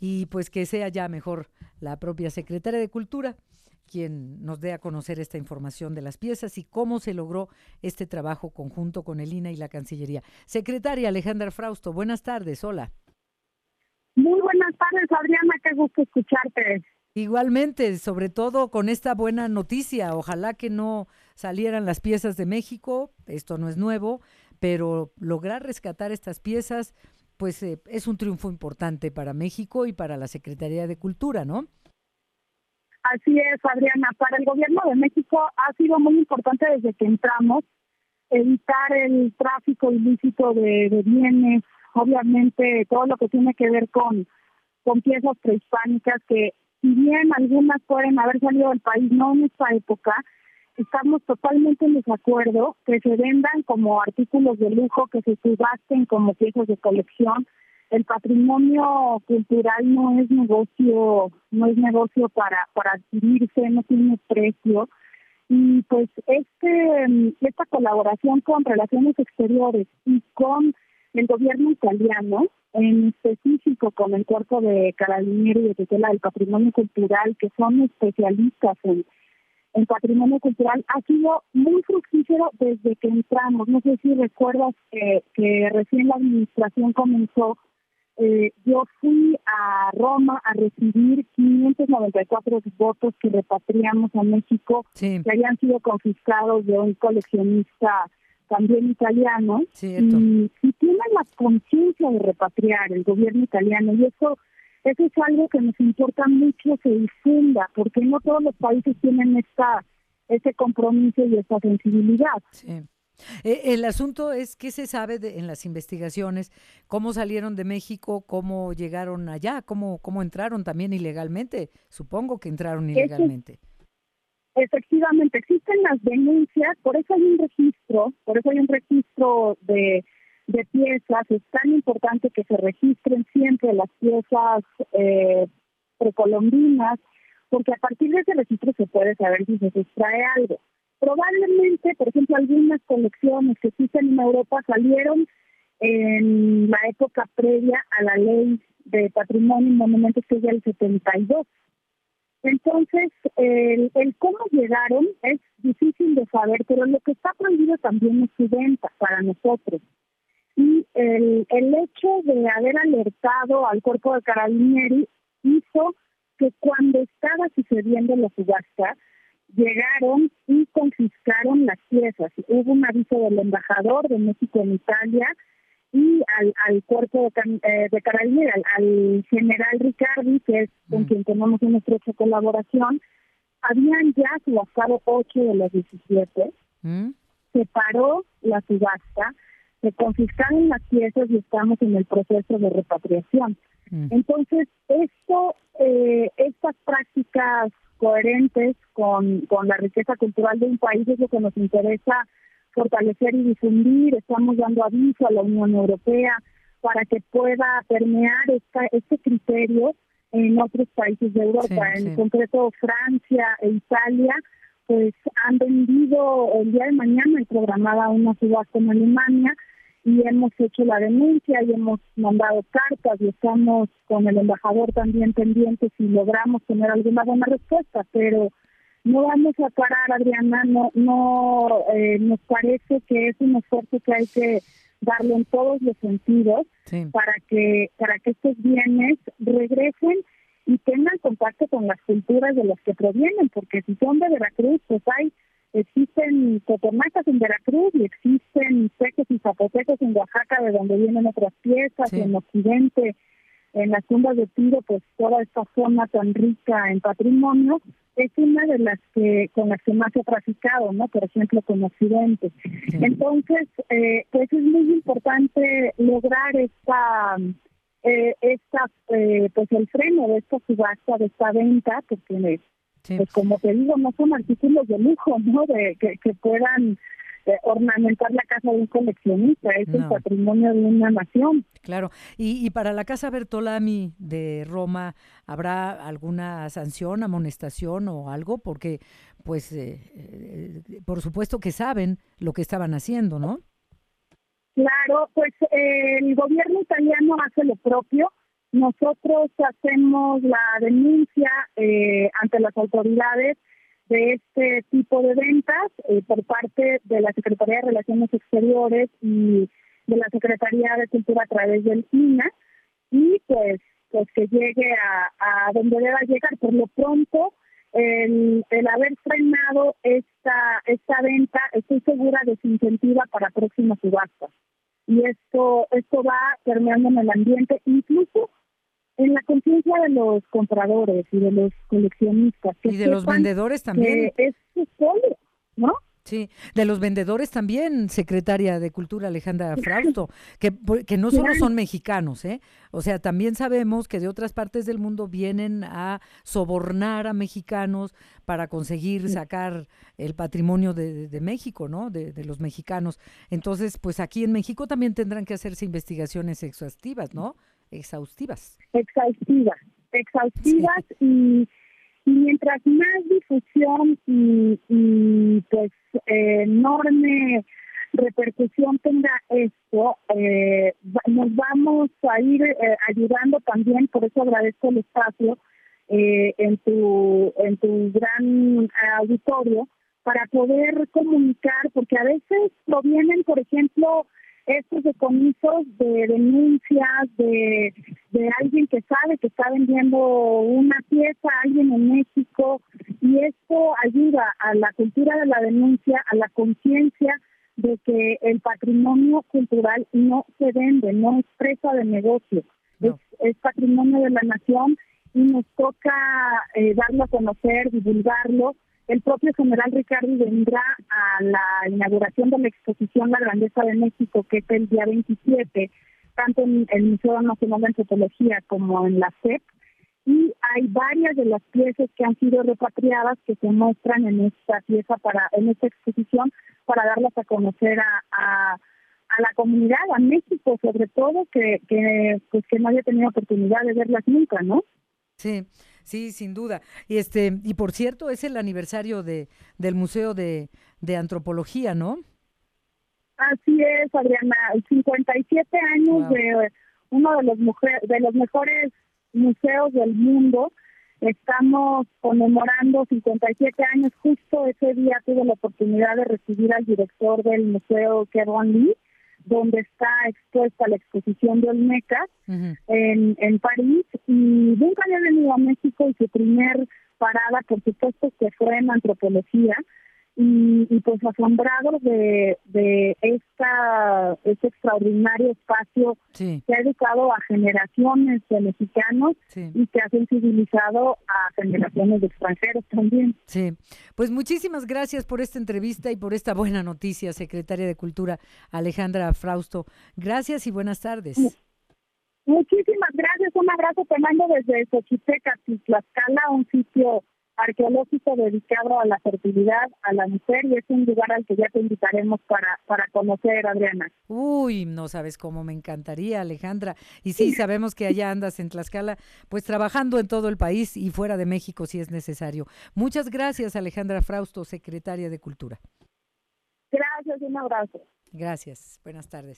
y pues que sea ya mejor la propia Secretaria de Cultura quien nos dé a conocer esta información de las piezas y cómo se logró este trabajo conjunto con el INAH y la Cancillería. Secretaria Alejandra Frausto, buenas tardes, hola. Muy buenas tardes, Adriana, qué gusto escucharte. Igualmente, sobre todo con esta buena noticia, ojalá que no salieran las piezas de México, esto no es nuevo, pero lograr rescatar estas piezas, pues es un triunfo importante para México y para la Secretaría de Cultura, ¿no? Así es, Adriana, para el gobierno de México ha sido muy importante desde que entramos evitar el tráfico ilícito de bienes, obviamente todo lo que tiene que ver con piezas prehispánicas que, si bien algunas pueden haber salido del país, no en esta época, estamos totalmente en desacuerdo que se vendan como artículos de lujo, que se subasten como piezas de colección. El patrimonio cultural no es negocio para adquirirse, no tiene precio. Y pues esta colaboración con Relaciones Exteriores y con el gobierno italiano, en específico con el Cuerpo de Carabinieri y de Tutela del Patrimonio Cultural, que son especialistas en patrimonio cultural, ha sido muy fructífero desde que entramos. No sé si recuerdas que recién la administración comenzó. Yo fui a Roma a recibir 594 votos que repatriamos a México, Sí, que habían sido confiscados de un coleccionista también italiano, cierto. y tienen la conciencia de repatriar el gobierno italiano, y eso es algo que nos importa mucho se difunda, porque no todos los países tienen ese compromiso y esa sensibilidad. Sí. El asunto es qué se sabe en las investigaciones, cómo salieron de México, cómo llegaron allá, cómo entraron también ilegalmente. Supongo que entraron Eso ilegalmente. Efectivamente, existen las denuncias, por eso hay un registro de piezas. Es tan importante que se registren siempre las piezas precolombinas, porque a partir de ese registro se puede saber si se sustrae algo. Probablemente, por ejemplo, algunas colecciones que existen en Europa salieron en la época previa a la ley de patrimonio y monumentos, que es del 72. Entonces, el cómo llegaron es difícil de saber, pero lo que está prohibido también es su venta para nosotros. Y el hecho de haber alertado al Cuerpo de Carabinieri hizo que cuando estaba sucediendo la subasta, llegaron y confiscaron las piezas. Hubo un aviso del embajador de México en Italia y al cuerpo de Carabinieri, al general Ricardi, que es con Mm, quien tenemos una estrecha colaboración. Habían ya subastado 8 de los 17, mm, se paró la subasta, se confiscaron las piezas y estamos en el proceso de repatriación. mm. Entonces, estas prácticas coherentes con la riqueza cultural de un país es lo que nos interesa fortalecer y difundir. Estamos dando aviso a la Unión Europea para que pueda permear este criterio en otros países de Sí, Europa, en sí. concreto Francia e Italia, pues han vendido. El día de mañana hay programada una subasta en Alemania y hemos hecho la denuncia y hemos mandado cartas y estamos con el embajador también pendientes si logramos tener alguna buena respuesta, pero no vamos a parar, Adriana. Nos parece que es un esfuerzo que hay que darle en todos los sentidos Sí. para que estos bienes regresen y tengan contacto con las culturas de las que provienen, porque si son de Veracruz, pues existen totonacas en Veracruz y existen tecos y zapotecos en Oaxaca, de donde vienen otras piezas, y Sí. en Occidente, en las tumbas de Tiro, pues toda esta zona tan rica en patrimonio es una de las que con las que más se ha traficado, ¿no? Por ejemplo, con Occidente. Sí. Entonces, pues es muy importante lograr pues el freno de esta subasta, de esta venta, porque Sí. pues como te digo, no son artículos de lujo, ¿no? Que puedan ornamentar la casa de un coleccionista, es el No. patrimonio de una nación. Claro. Y para la Casa Bertolami de Roma, ¿habrá alguna sanción, amonestación o algo? Porque, pues, por supuesto que saben lo que estaban haciendo, ¿no? Claro, pues el gobierno italiano hace lo propio. nosotros hacemos la denuncia ante las autoridades de este tipo de ventas por parte de la Secretaría de Relaciones Exteriores y de la Secretaría de Cultura a través del INAH, y pues que llegue a donde deba llegar. Por lo pronto, el haber frenado esta venta, estoy segura, desincentiva para próximas subastas. Y esto va permeando en el ambiente, incluso en la conciencia de los compradores y de los coleccionistas. Y de los vendedores también. Que es sólido, ¿no? Sí, de los vendedores también, secretaria de Cultura Alejandra Frausto, que no solo son mexicanos, ¿eh? O sea, también sabemos que de otras partes del mundo vienen a sobornar a mexicanos para conseguir sacar el patrimonio de México, ¿no? De los mexicanos. Entonces, pues aquí en México también tendrán que hacerse investigaciones exhaustivas, ¿no? Exhaustivas, sí. Y mientras más difusión y pues enorme repercusión tenga esto, nos vamos a ir ayudando también. Por eso agradezco el espacio en tu gran auditorio, para poder comunicar, porque a veces provienen, por ejemplo, estos decomisos de denuncias de alguien que sabe que está vendiendo una pieza a alguien en México, y esto ayuda a la cultura de la denuncia, a la conciencia de que el patrimonio cultural no se vende, no es presa de negocio, no. Es patrimonio de la nación, y nos toca darlo a conocer, divulgarlo. El propio general Ricardo vendrá a la inauguración de la exposición La Grandeza de México, que es el día 27, tanto en el Museo Nacional de Antropología como en la CEP, y hay varias de las piezas que han sido repatriadas que se muestran en esta pieza, en esta exposición, para darlas a conocer a la comunidad, a México sobre todo, que no había tenido oportunidad de verlas nunca, ¿no? Sí. Sí, sin duda. Y por cierto, es el aniversario del Museo de Antropología, ¿no? Así es, Adriana, 57 años. Wow. De uno de los mejores museos del mundo. Estamos conmemorando 57 años. Justo ese día tuve la oportunidad de recibir al director del museo, Kevin Lee, donde está expuesta la exposición de Olmeca en París, y nunca había venido a México, y su primer parada, por supuesto, que fue en antropología, y pues asombrados de este extraordinario espacio que ha educado a generaciones de mexicanos y que ha sensibilizado a generaciones de extranjeros también. Sí, pues muchísimas gracias por esta entrevista y por esta buena noticia, secretaria de Cultura Alejandra Frausto. Gracias y buenas tardes. Muchísimas gracias, un abrazo te mando desde Xochitecas, Tlaxcala, un sitio arqueológico dedicado a la fertilidad, a la mujer, y es un lugar al que ya te invitaremos para conocer, Adriana. Uy, no sabes cómo me encantaría, Alejandra. Y sí, sabemos que allá andas en Tlaxcala, pues trabajando en todo el país y fuera de México si es necesario. Muchas gracias, Alejandra Frausto, secretaria de Cultura. Gracias, un abrazo. Gracias, buenas tardes.